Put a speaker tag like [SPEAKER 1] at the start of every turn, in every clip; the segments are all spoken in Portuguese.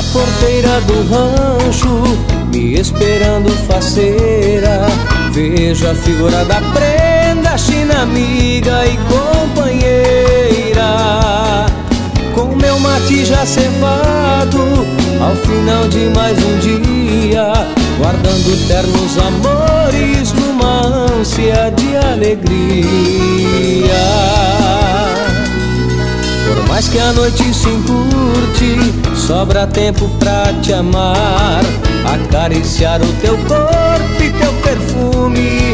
[SPEAKER 1] porteira do rancho, me esperando faceira. Vejo a figura da prenda, china amiga e companheira. Com meu mate já cevado, ao final de mais um dia, guardando ternos amores numa ânsia de alegria. Por mais que a noite se encurte, sobra tempo pra te amar, acariciar o teu corpo e teu perfume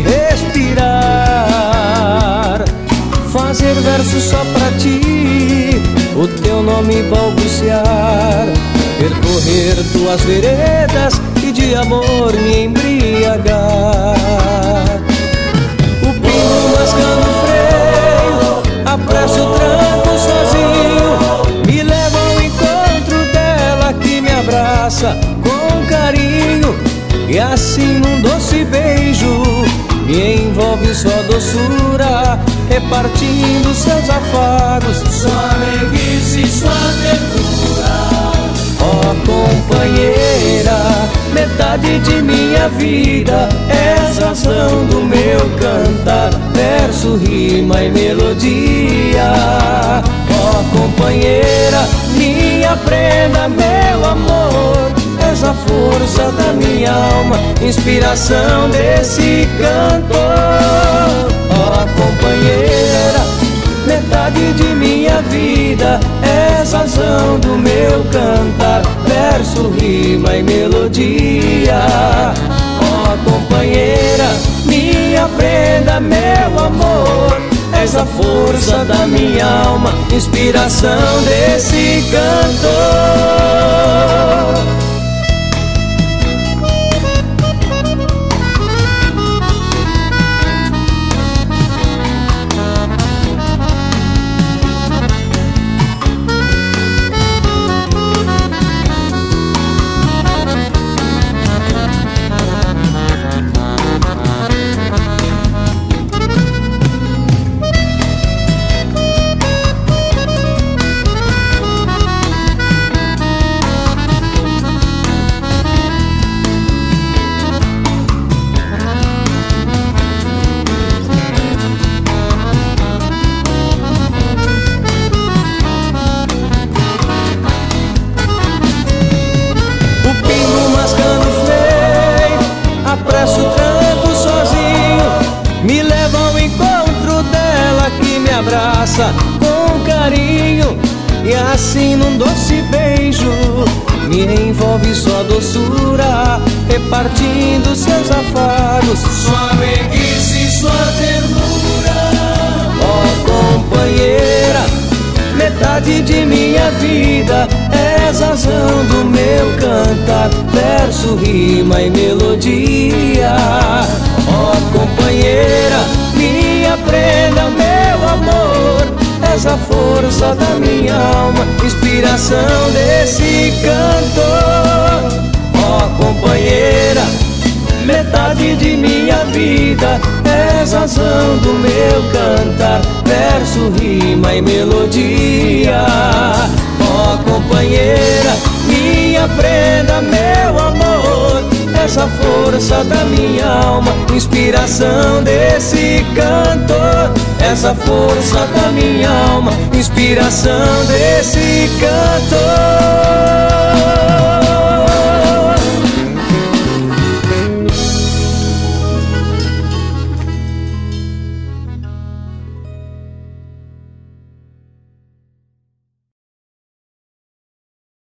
[SPEAKER 1] respirar. Fazer versos só pra ti, o teu nome balbuciar, percorrer tuas veredas e de amor me embriagar. O pingo mascando o freio, apresso o tranco sozinho, me leva ao encontro dela que me abraça com carinho, e assim num doce beijo me envolve sua doçura, repartindo seus afagos,
[SPEAKER 2] sua alegria e sua ternura.
[SPEAKER 1] Ó companheira, metade de minha vida, és razão do meu cantar, verso, rima e melodia. Ó companheira, minha prenda, meu amor, és a força da minha alma, inspiração desse cantor. Ó companheira, metade de minha vida, és razão do meu cantar, verso, rima e melodia. Ó companheira, minha prenda, meu amor, és a força da minha alma, inspiração desse cantor. Apresso o tranco sozinho, me leva ao encontro dela que me abraça com carinho, e assim num doce beijo me envolve sua doçura, repartindo seus afagos,
[SPEAKER 2] sua alegria e sua ternura.
[SPEAKER 1] Ó companheira, metade de minha vida, és razão do meu cantar, verso, rima e melodia. Ó companheira, minha prenda, meu amor, és a força da minha alma, inspiração desse cantor. Ó companheira, metade de minha vida, és razão do meu cantar, verso, rima e melodia. Ó companheira, minha prenda, meu amor, essa força da minha alma, inspiração desse cantor. Essa força da minha alma, inspiração desse cantor.